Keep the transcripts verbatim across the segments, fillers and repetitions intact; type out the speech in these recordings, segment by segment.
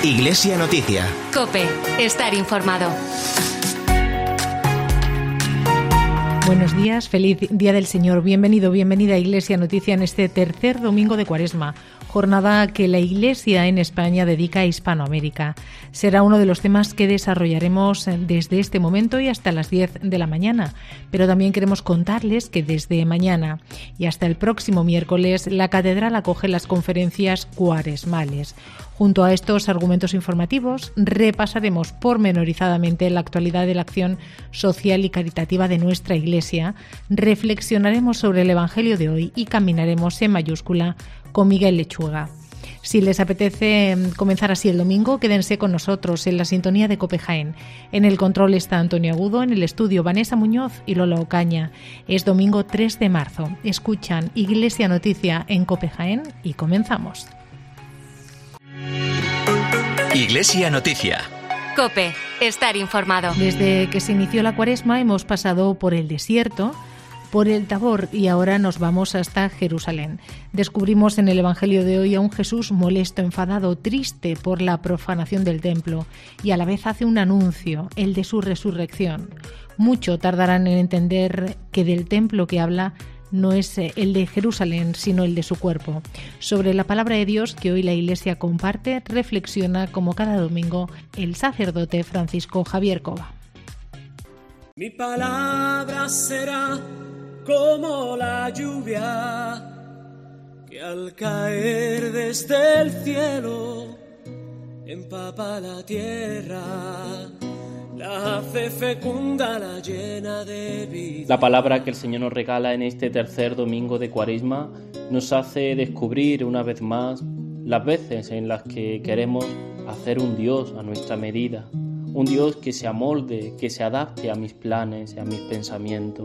Iglesia Noticia. COPE. Estar informado. Buenos días, feliz Día del Señor. Bienvenido, bienvenida a Iglesia Noticia en este tercer domingo de Cuaresma, jornada que la Iglesia en España dedica a Hispanoamérica. Será uno de los temas que desarrollaremos desde este momento y hasta las diez de la mañana. Pero también queremos contarles que desde mañana y hasta el próximo miércoles la Catedral acoge las conferencias cuaresmales. Junto a estos argumentos informativos, repasaremos pormenorizadamente la actualidad de la acción social y caritativa de nuestra Iglesia, reflexionaremos sobre el Evangelio de hoy y caminaremos en mayúscula con Miguel Lechuga. Si les apetece comenzar así el domingo, quédense con nosotros en la sintonía de COPE Jaén. En el control está Antonio Agudo, en el estudio Vanessa Muñoz y Lola Ocaña. Es domingo tres de marzo. Escuchan Iglesia Noticia en COPE Jaén y comenzamos. Iglesia Noticia. COPE. Estar informado. Desde que se inició la Cuaresma hemos pasado por el desierto, por el Tabor y ahora nos vamos hasta Jerusalén. Descubrimos en el Evangelio de hoy a un Jesús molesto, enfadado, triste por la profanación del templo y a la vez hace un anuncio, el de su resurrección. Mucho tardarán en entender que del templo que habla no es el de Jerusalén, sino el de su cuerpo. Sobre la palabra de Dios que hoy la Iglesia comparte, reflexiona como cada domingo el sacerdote Francisco Javier Cova. Mi palabra será como la lluvia que al caer desde el cielo empapa la tierra, la hace fecunda, la llena de vida. La palabra que el Señor nos regala en este tercer domingo de Cuaresma nos hace descubrir una vez más las veces en las que queremos hacer un Dios a nuestra medida, un Dios que se amolde, que se adapte a mis planes y a mis pensamientos.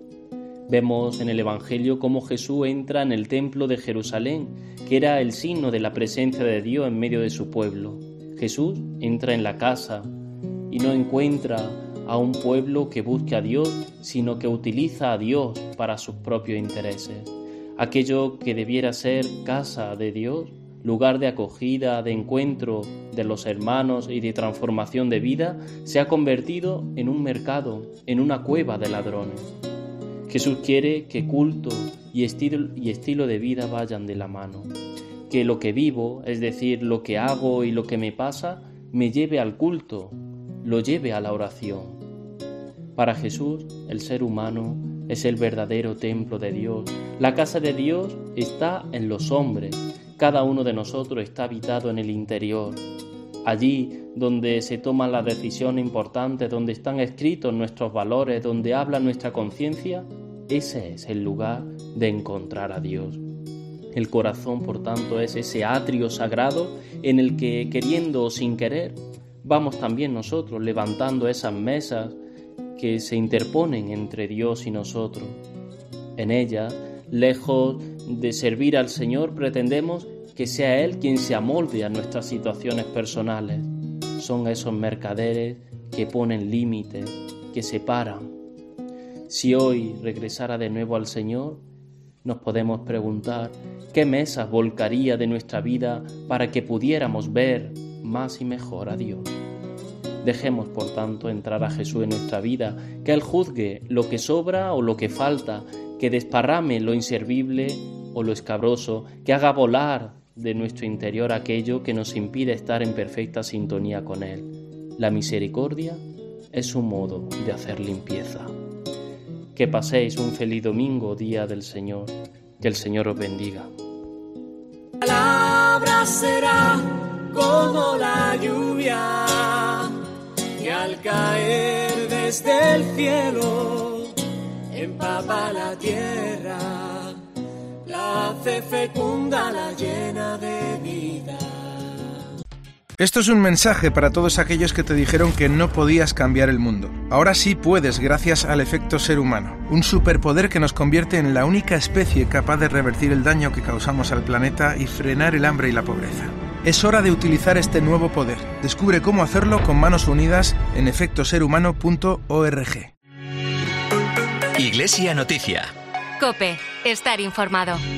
Vemos en el Evangelio cómo Jesús entra en el templo de Jerusalén, que era el signo de la presencia de Dios en medio de su pueblo. Jesús entra en la casa y no encuentra a un pueblo que busque a Dios, sino que utiliza a Dios para sus propios intereses. Aquello que debiera ser casa de Dios, lugar de acogida, de encuentro de los hermanos y de transformación de vida, se ha convertido en un mercado, en una cueva de ladrones. Jesús quiere que culto y estilo, y estilo de vida vayan de la mano, que lo que vivo, es decir, lo que hago y lo que me pasa, me lleve al culto, lo lleve a la oración. Para Jesús, el ser humano es el verdadero templo de Dios. La casa de Dios está en los hombres. Cada uno de nosotros está habitado en el interior. Allí donde se toman las decisiones importantes, donde están escritos nuestros valores, donde habla nuestra conciencia, ese es el lugar de encontrar a Dios. El corazón, por tanto, es ese atrio sagrado en el que, queriendo o sin querer, vamos también nosotros levantando esas mesas que se interponen entre Dios y nosotros. En ellas, lejos de servir al Señor, pretendemos que sea Él quien se amolde a nuestras situaciones personales. Son esos mercaderes que ponen límites, que separan. Si hoy regresara de nuevo al Señor, nos podemos preguntar qué mesas volcaría de nuestra vida para que pudiéramos ver más y mejor a Dios. Dejemos, por tanto, entrar a Jesús en nuestra vida, que Él juzgue lo que sobra o lo que falta, que desparrame lo inservible o lo escabroso, que haga volar de nuestro interior aquello que nos impide estar en perfecta sintonía con Él. La misericordia es un modo de hacer limpieza. Que paséis un feliz domingo, Día del Señor. Que el Señor os bendiga. La palabra será como la lluvia que al caer desde el cielo empapa la tierra, la hace fecunda, la llena de vida. Esto es un mensaje para todos aquellos que te dijeron que no podías cambiar el mundo. Ahora sí puedes gracias al efecto ser humano, un superpoder que nos convierte en la única especie capaz de revertir el daño que causamos al planeta y frenar el hambre y la pobreza. Es hora de utilizar este nuevo poder. Descubre cómo hacerlo con manos unidas en efecto ser humano punto org. Iglesia Noticia. COPE. Estar informado.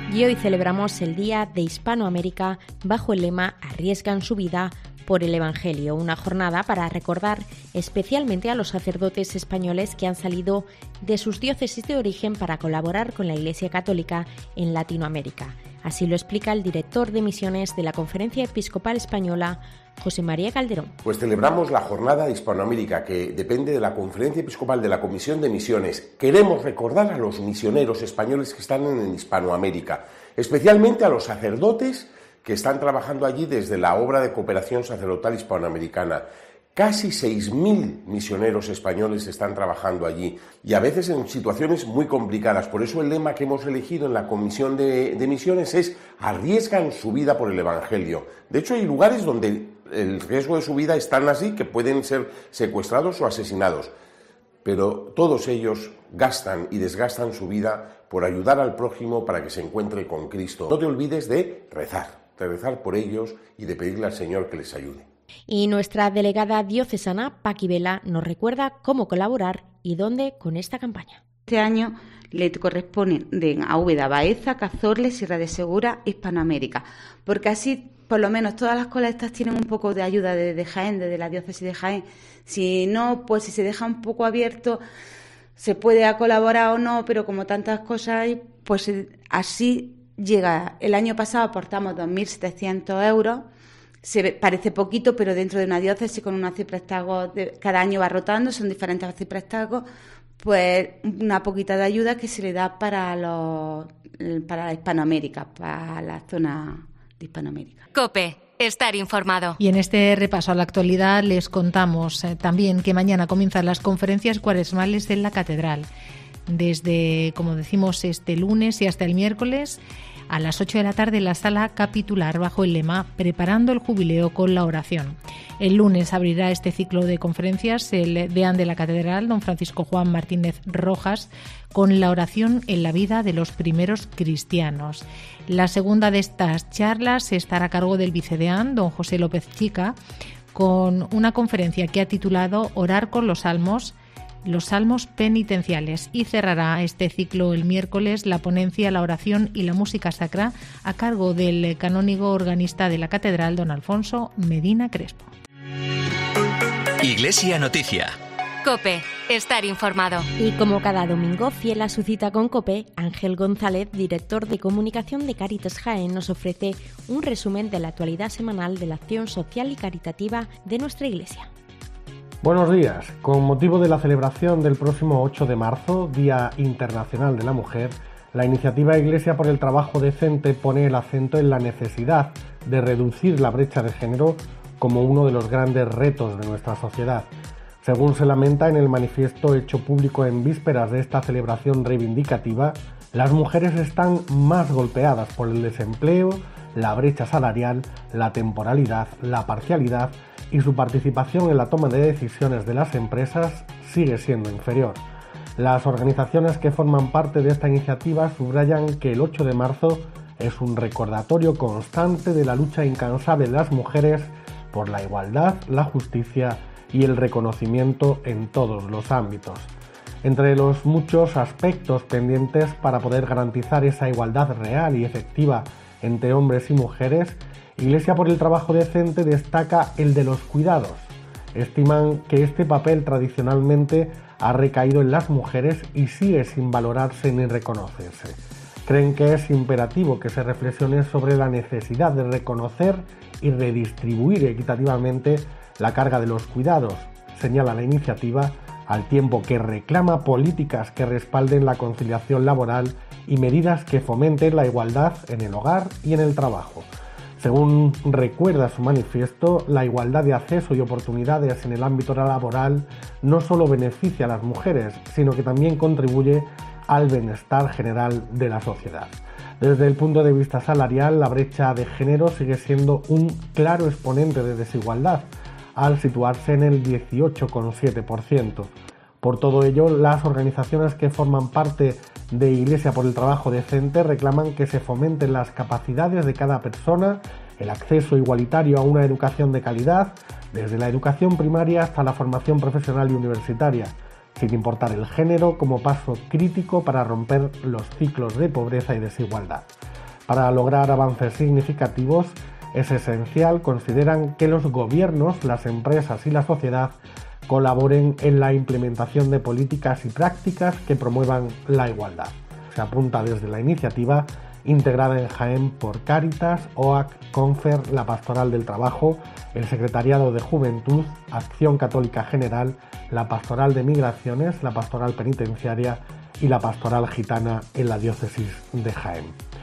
Y hoy celebramos el Día de Hispanoamérica bajo el lema Arriesgan su vida por el Evangelio, una jornada para recordar especialmente a los sacerdotes españoles que han salido de sus diócesis de origen para colaborar con la Iglesia Católica en Latinoamérica. Así lo explica el director de misiones de la Conferencia Episcopal Española, José María Calderón. Pues celebramos la Jornada de Hispanoamérica, que depende de la Conferencia Episcopal de la Comisión de Misiones. Queremos recordar a los misioneros españoles que están en Hispanoamérica, especialmente a los sacerdotes que están trabajando allí desde la obra de cooperación sacerdotal hispanoamericana. Casi seis mil misioneros españoles están trabajando allí y a veces en situaciones muy complicadas. Por eso el lema que hemos elegido en la Comisión de, de Misiones es arriesgan su vida por el Evangelio. De hecho, hay lugares donde el riesgo de su vida es tan así que pueden ser secuestrados o asesinados. Pero todos ellos gastan y desgastan su vida por ayudar al prójimo para que se encuentre con Cristo. No te olvides de rezar, de rezar por ellos y de pedirle al Señor que les ayude. Y nuestra delegada diocesana, Paqui Vela, nos recuerda cómo colaborar y dónde con esta campaña. Este año le corresponden a Úbeda, Baeza, Cazorla, Sierra de Segura, Hispanoamérica, porque así por lo menos todas las colectas tienen un poco de ayuda de, de Jaén, desde la diócesis de Jaén. Si no, pues si se deja un poco abierto, se puede colaborar o no, pero como tantas cosas hay, pues así llega. El año pasado aportamos dos mil setecientos euros. Se parece poquito, pero dentro de una diócesis con unos ciprestagos, de, cada año va rotando, son diferentes ciprestagos, pues una poquita de ayuda que se le da para los para Hispanoamérica, para la zona de Hispanoamérica. COPE, estar informado. Y en este repaso a la actualidad les contamos eh, también que mañana comienzan las conferencias cuaresmales en la Catedral. Desde, como decimos, este lunes y hasta el miércoles, a las ocho de la tarde en la sala capitular bajo el lema Preparando el Jubileo con la oración. El lunes abrirá este ciclo de conferencias el deán de la Catedral, don Francisco Juan Martínez Rojas, con la oración en la vida de los primeros cristianos. La segunda de estas charlas estará a cargo del vicedeán, don José López Chica, con una conferencia que ha titulado Orar con los Salmos, los salmos penitenciales, y cerrará este ciclo el miércoles la ponencia La oración y la música sacra a cargo del canónigo organista de la Catedral, don Alfonso Medina Crespo. Iglesia Noticia. COPE, estar informado. Y como cada domingo, fiel a su cita con COPE, Ángel González, director de comunicación de Cáritas Jaén, nos ofrece un resumen de la actualidad semanal de la acción social y caritativa de nuestra Iglesia. Buenos días. Con motivo de la celebración del próximo ocho de marzo, Día Internacional de la Mujer, la iniciativa Iglesia por el Trabajo Decente pone el acento en la necesidad de reducir la brecha de género como uno de los grandes retos de nuestra sociedad. Según se lamenta en el manifiesto hecho público en vísperas de esta celebración reivindicativa, las mujeres están más golpeadas por el desempleo, la brecha salarial, la temporalidad, la parcialidad y su participación en la toma de decisiones de las empresas sigue siendo inferior. Las organizaciones que forman parte de esta iniciativa subrayan que el ocho de marzo es un recordatorio constante de la lucha incansable de las mujeres por la igualdad, la justicia y el reconocimiento en todos los ámbitos. Entre los muchos aspectos pendientes para poder garantizar esa igualdad real y efectiva entre hombres y mujeres, Iglesia por el Trabajo Decente destaca el de los cuidados. Estiman que este papel tradicionalmente ha recaído en las mujeres y sigue sin valorarse ni reconocerse. Creen que es imperativo que se reflexione sobre la necesidad de reconocer y redistribuir equitativamente la carga de los cuidados, señala la iniciativa, al tiempo que reclama políticas que respalden la conciliación laboral y medidas que fomenten la igualdad en el hogar y en el trabajo. Según recuerda su manifiesto, la igualdad de acceso y oportunidades en el ámbito laboral no solo beneficia a las mujeres, sino que también contribuye al bienestar general de la sociedad. Desde el punto de vista salarial, la brecha de género sigue siendo un claro exponente de desigualdad, al situarse en el dieciocho coma siete por ciento. Por todo ello, las organizaciones que forman parte de Iglesia por el Trabajo Decente reclaman que se fomenten las capacidades de cada persona, el acceso igualitario a una educación de calidad, desde la educación primaria hasta la formación profesional y universitaria, sin importar el género, como paso crítico para romper los ciclos de pobreza y desigualdad. Para lograr avances significativos es esencial, consideran, que los gobiernos, las empresas y la sociedad colaboren en la implementación de políticas y prácticas que promuevan la igualdad. Se apunta desde la iniciativa, integrada en Jaén por Cáritas, O A C, Confer, la Pastoral del Trabajo, el Secretariado de Juventud, Acción Católica General, la Pastoral de Migraciones, la Pastoral Penitenciaria y la Pastoral Gitana en la Diócesis de Jaén.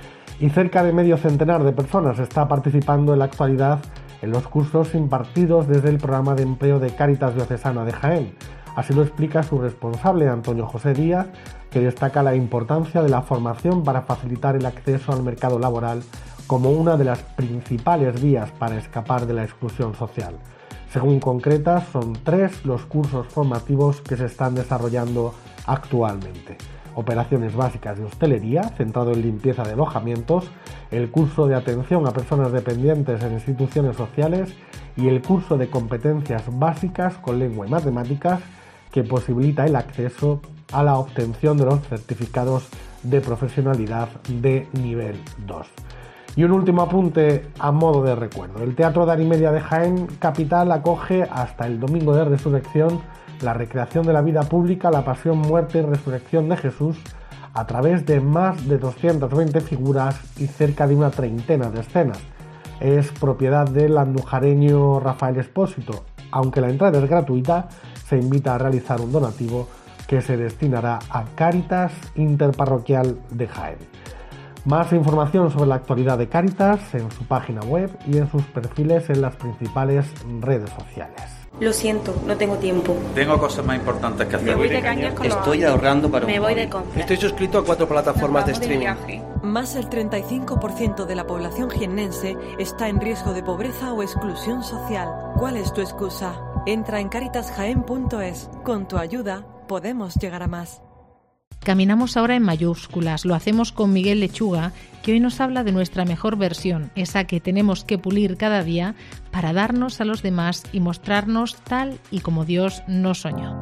Y cerca de medio centenar de personas está participando en la actualidad en los cursos impartidos desde el programa de empleo de Cáritas Diocesana de Jaén. Así lo explica su responsable, Antonio José Díaz, que destaca la importancia de la formación para facilitar el acceso al mercado laboral como una de las principales vías para escapar de la exclusión social. Según concreta, son tres los cursos formativos que se están desarrollando actualmente. Operaciones básicas de hostelería, centrado en limpieza de alojamientos, el curso de atención a personas dependientes en instituciones sociales y el curso de competencias básicas con lengua y matemáticas, que posibilita el acceso a la obtención de los certificados de profesionalidad de nivel dos. Y un último apunte a modo de recuerdo. El Teatro de Arimedia de Jaén Capital acoge hasta el Domingo de Resurrección la recreación de la vida pública, la pasión, muerte y resurrección de Jesús a través de más de doscientas veinte figuras y cerca de una treintena de escenas. Es propiedad del andujareño Rafael Espósito. Aunque la entrada es gratuita, se invita a realizar un donativo que se destinará a Cáritas Interparroquial de Jaén. Más información sobre la actualidad de Cáritas en su página web y en sus perfiles en las principales redes sociales. Lo siento, no tengo tiempo. Tengo cosas más importantes que hacer. Me voy de cañas con Estoy ahorrando para un Me voy móvil. de compras. Estoy suscrito a cuatro plataformas de streaming. Más del treinta y cinco por ciento de la población jiennense está en riesgo de pobreza o exclusión social. ¿Cuál es tu excusa? Entra en caritas jaén punto es. Con tu ayuda podemos llegar a más. Caminamos ahora en mayúsculas, lo hacemos con Miguel Lechuga, que hoy nos habla de nuestra mejor versión, esa que tenemos que pulir cada día para darnos a los demás y mostrarnos tal y como Dios nos soñó.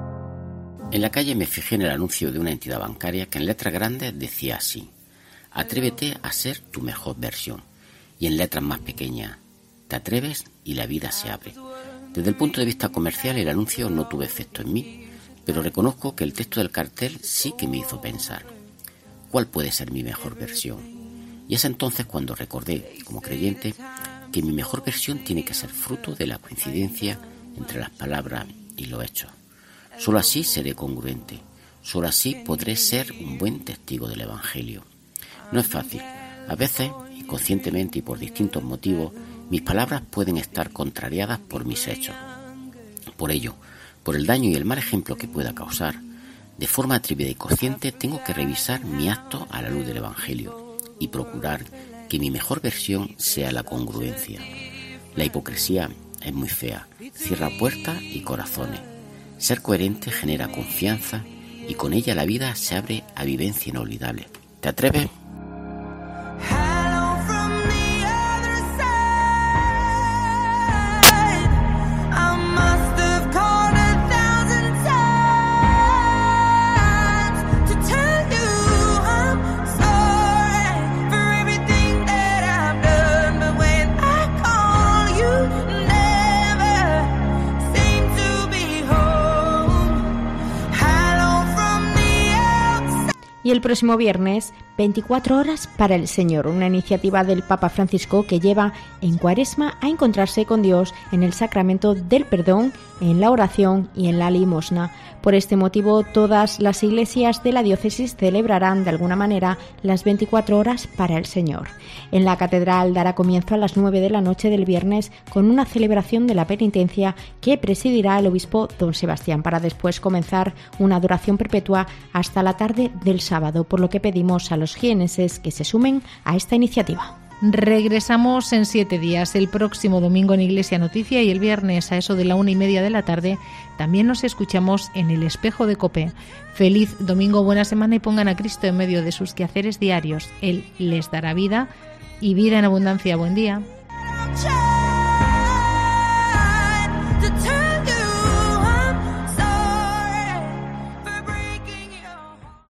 En la calle me fijé en el anuncio de una entidad bancaria que en letras grandes decía así: atrévete a ser tu mejor versión. Y en letras más pequeñas: te atreves y la vida se abre. Desde el punto de vista comercial el anuncio no tuvo efecto en mí, pero reconozco que el texto del cartel sí que me hizo pensar: ¿cuál puede ser mi mejor versión? Y es entonces cuando recordé, como creyente, que mi mejor versión tiene que ser fruto de la coincidencia entre las palabras y los hechos. Solo así seré congruente, solo así podré ser un buen testigo del Evangelio. No es fácil. A veces, inconscientemente y por distintos motivos, mis palabras pueden estar contrariadas por mis hechos. Por ello, por el daño y el mal ejemplo que pueda causar, de forma atrevida y consciente tengo que revisar mi acto a la luz del Evangelio y procurar que mi mejor versión sea la congruencia. La hipocresía es muy fea, cierra puertas y corazones. Ser coherente genera confianza y con ella la vida se abre a vivencia inolvidable. ¿Te atreves? Y el próximo viernes, veinticuatro horas para el Señor, una iniciativa del Papa Francisco que lleva en Cuaresma a encontrarse con Dios en el sacramento del perdón, en la oración y en la limosna. Por este motivo, todas las iglesias de la diócesis celebrarán de alguna manera las veinticuatro horas para el Señor. En la catedral dará comienzo a las nueve de la noche del viernes con una celebración de la penitencia que presidirá el obispo don Sebastián, para después comenzar una adoración perpetua hasta la tarde del sábado, por lo que pedimos a los jienenses que se sumen a esta iniciativa. Regresamos en siete días, el próximo domingo en Iglesia Noticia y el viernes a eso de la una y media de la tarde también nos escuchamos en el Espejo de COPE. Feliz domingo, buena semana y pongan a Cristo en medio de sus quehaceres diarios. Él les dará vida y vida en abundancia. Buen día.